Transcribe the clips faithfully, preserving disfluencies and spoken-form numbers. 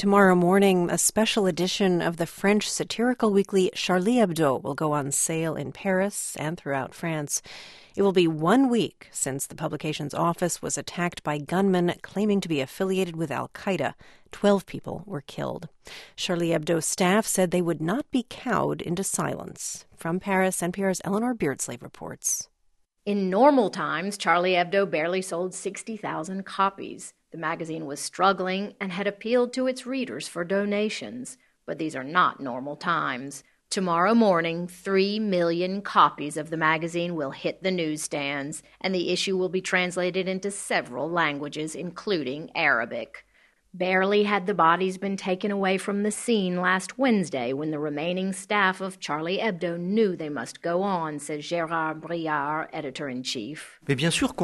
Tomorrow morning, a special edition of the French satirical weekly Charlie Hebdo will go on sale in Paris and throughout France. It will be one week since the publication's office was attacked by gunmen claiming to be affiliated with al-Qaeda. Twelve people were killed. Charlie Hebdo staff said they would not be cowed into silence. From Paris, N P R's Eleanor Beardsley reports. In normal times, Charlie Hebdo barely sold sixty thousand copies. The magazine was struggling and had appealed to its readers for donations. But these are not normal times. Tomorrow morning, three million copies of the magazine will hit the newsstands, and the issue will be translated into several languages, including Arabic. Barely had the bodies been taken away from the scene last Wednesday when the remaining staff of Charlie Hebdo knew they must go on, says Gérard Briard, editor-in-chief. Of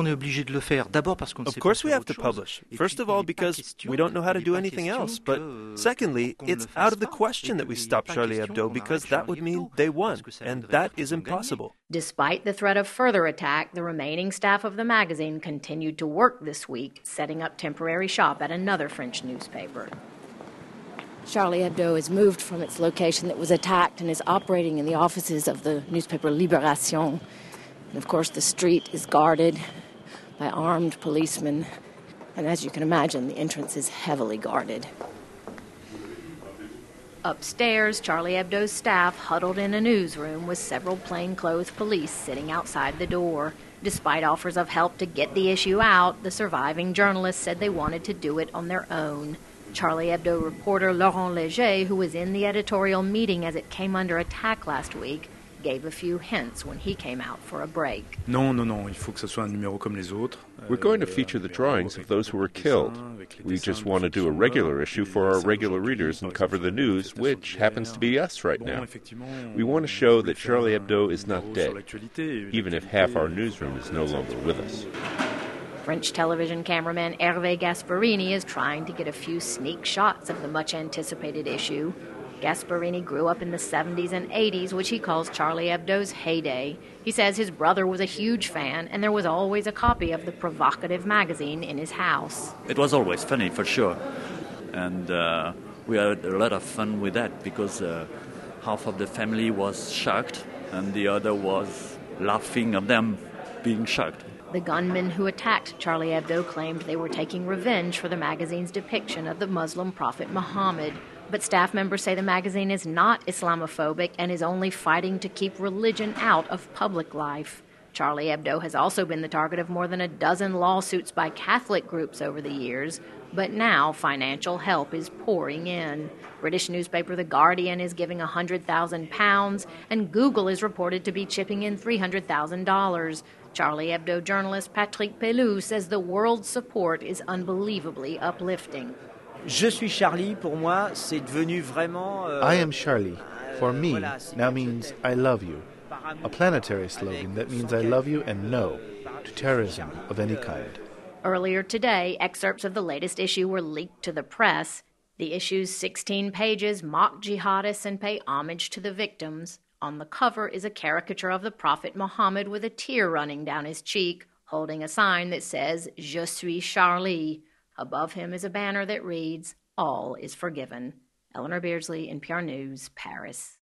course we have to publish. First of all, because we don't know how to do anything else. But secondly, it's out of the question that we stop Charlie Hebdo because that would mean they won, and that is impossible. Despite the threat of further attack, the remaining staff of the magazine continued to work this week, setting up temporary shop at another French newspaper. Charlie Hebdo has moved from its location that was attacked and is operating in the offices of the newspaper Libération. And of course, the street is guarded by armed policemen. And as you can imagine, the entrance is heavily guarded. Upstairs, Charlie Hebdo's staff huddled in a newsroom with several plainclothes police sitting outside the door. Despite offers of help to get the issue out, the surviving journalists said they wanted to do it on their own. Charlie Hebdo reporter Laurent Léger, who was in the editorial meeting as it came under attack last week, gave a few hints when he came out for a break. Non, non, non, il faut que ça soit un numéro comme les autres. We're going to feature the drawings of those who were killed. We just want to do a regular issue for our regular readers and cover the news, which happens to be us right now. We want to show that Charlie Hebdo is not dead, even if half our newsroom is no longer with us. French television cameraman Hervé Gasparini is trying to get a few sneak shots of the much-anticipated issue. Gasparini grew up in the seventies and eighties, which he calls Charlie Hebdo's heyday. He says his brother was a huge fan, and there was always a copy of the provocative magazine in his house. It was always funny, for sure. And uh, we had a lot of fun with that, because uh, half of the family was shocked, and the other was laughing at them being shocked. The gunmen who attacked Charlie Hebdo claimed they were taking revenge for the magazine's depiction of the Muslim prophet Muhammad. But staff members say the magazine is not Islamophobic and is only fighting to keep religion out of public life. Charlie Hebdo has also been the target of more than a dozen lawsuits by Catholic groups over the years, but now financial help is pouring in. British newspaper The Guardian is giving one hundred thousand pounds, and Google is reported to be chipping in three hundred thousand dollars. Charlie Hebdo journalist Patrick Pelloux says the world's support is unbelievably uplifting. Je suis Charlie, pour moi, c'est devenu vraiment... Euh, I am Charlie. For me, now means I love you. A planetary slogan that means I love you and no to terrorism of any kind. Earlier today, excerpts of the latest issue were leaked to the press. The issue's sixteen pages mock jihadists and pay homage to the victims. On the cover is a caricature of the Prophet Muhammad with a tear running down his cheek, holding a sign that says, Je suis Charlie. Above him is a banner that reads, All is forgiven. Eleanor Beardsley, N P R News, Paris.